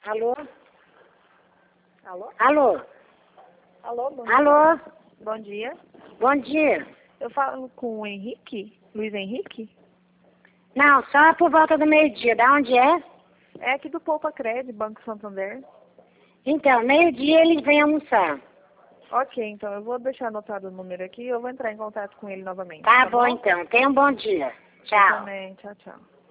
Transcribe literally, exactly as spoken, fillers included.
Alô? Alô? Alô? Alô, bom dia. Alô? Bom dia. Bom dia. Eu falo com o Henrique? Luiz Henrique? Não, só por volta do meio-dia. Da onde é? É aqui do Poupa Cred, Banco Santander. Então, meio-dia ele vem almoçar. Ok, então eu vou deixar anotado o número aqui e eu vou entrar em contato com ele novamente. Tá, Tá bom, bom então. Tenha um bom dia. Eu Tchau. também. Tchau, tchau.